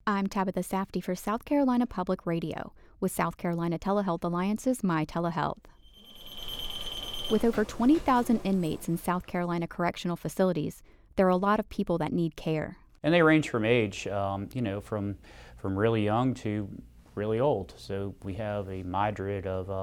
I'm Tabitha Safdie for South Carolina Public Radio with South Carolina Telehealth Alliance's My Telehealth. With over 20,000 inmates in South Carolina correctional facilities, there are a lot of people that need care. And they range from age, from really young to really old. So we have a myriad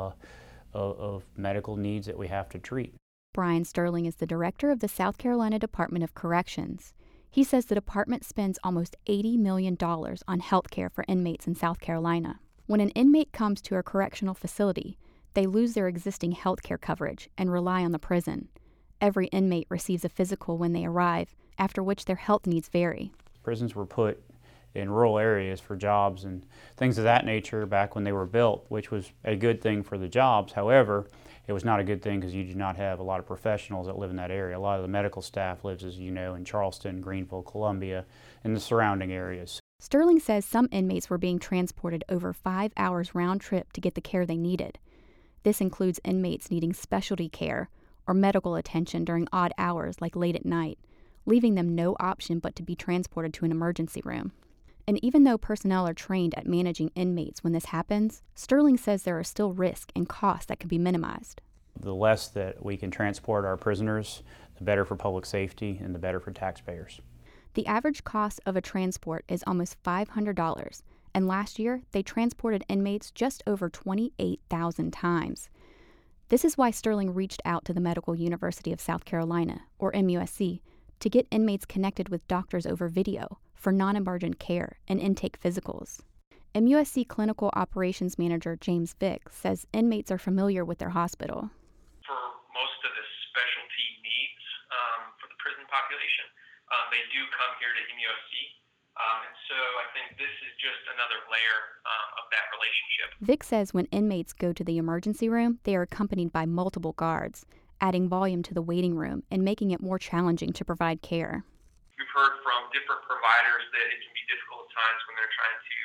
of medical needs that we have to treat. Brian Sterling is the director of the South Carolina Department of Corrections. He says the department spends almost $80 million on health care for inmates in South Carolina. When an inmate comes to a correctional facility, they lose their existing health care coverage and rely on the prison. Every inmate receives a physical when they arrive, after which their health needs vary. Prisons were put in rural areas for jobs and things of that nature back when they were built, which was a good thing for the jobs. However, it was not a good thing because you do not have a lot of professionals that live in that area. A lot of the medical staff lives, as you know, in Charleston, Greenville, Columbia, and the surrounding areas. Sterling says some inmates were being transported over 5 hours round trip to get the care they needed. This includes inmates needing specialty care or medical attention during odd hours like late at night, leaving them no option but to be transported to an emergency room. And even though personnel are trained at managing inmates when this happens, Sterling says there are still risks and costs that can be minimized. The less that we can transport our prisoners, the better for public safety and the better for taxpayers. The average cost of a transport is almost $500, and last year they transported inmates just over 28,000 times. This is why Sterling reached out to the Medical University of South Carolina, or MUSC, to get inmates connected with doctors over video for non-emergent care and intake physicals. MUSC Clinical Operations Manager James Vick says inmates are familiar with their hospital. For most of the specialty needs for the prison population, they do come here to MUSC. And so I think this is just another layer of that relationship. Vick says when inmates go to the emergency room, they are accompanied by multiple guards, adding volume to the waiting room and making it more challenging to provide care. We've heard from different providers that it can be difficult at times when they're trying to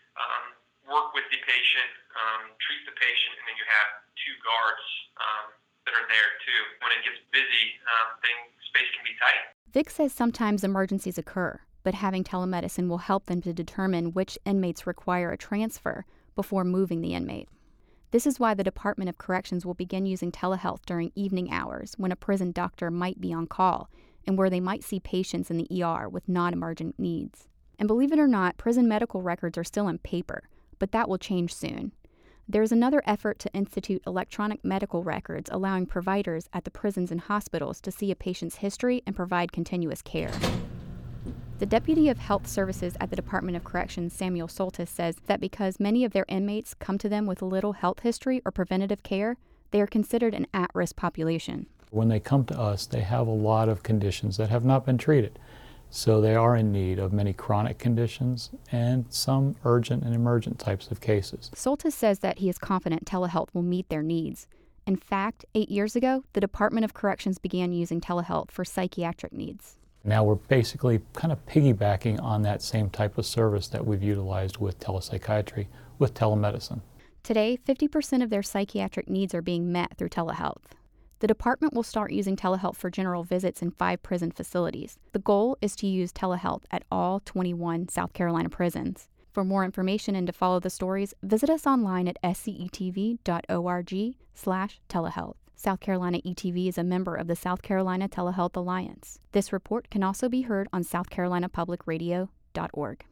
work with the patient, treat the patient, and then you have two guards that are there too. When it gets busy, space can be tight. Vick says sometimes emergencies occur, but having telemedicine will help them to determine which inmates require a transfer before moving the inmate. This is why the Department of Corrections will begin using telehealth during evening hours when a prison doctor might be on call and where they might see patients in the ER with non-emergent needs. And believe it or not, prison medical records are still on paper, but that will change soon. There is another effort to institute electronic medical records allowing providers at the prisons and hospitals to see a patient's history and provide continuous care. The Deputy of Health Services at the Department of Corrections, Samuel Soltis, says that because many of their inmates come to them with little health history or preventative care, they are considered an at-risk population. When they come to us, they have a lot of conditions that have not been treated. So they are in need of many chronic conditions and some urgent and emergent types of cases. Soltis says that he is confident telehealth will meet their needs. In fact, 8 years ago, the Department of Corrections began using telehealth for psychiatric needs. Now we're basically kind of piggybacking on that same type of service that we've utilized with telepsychiatry, with telemedicine. Today, 50% of their psychiatric needs are being met through telehealth. The department will start using telehealth for general visits in 5 prison facilities. The goal is to use telehealth at all 21 South Carolina prisons. For more information and to follow the stories, visit us online at scetv.org/telehealth. South Carolina ETV is a member of the South Carolina Telehealth Alliance. This report can also be heard on southcarolinapublicradio.org.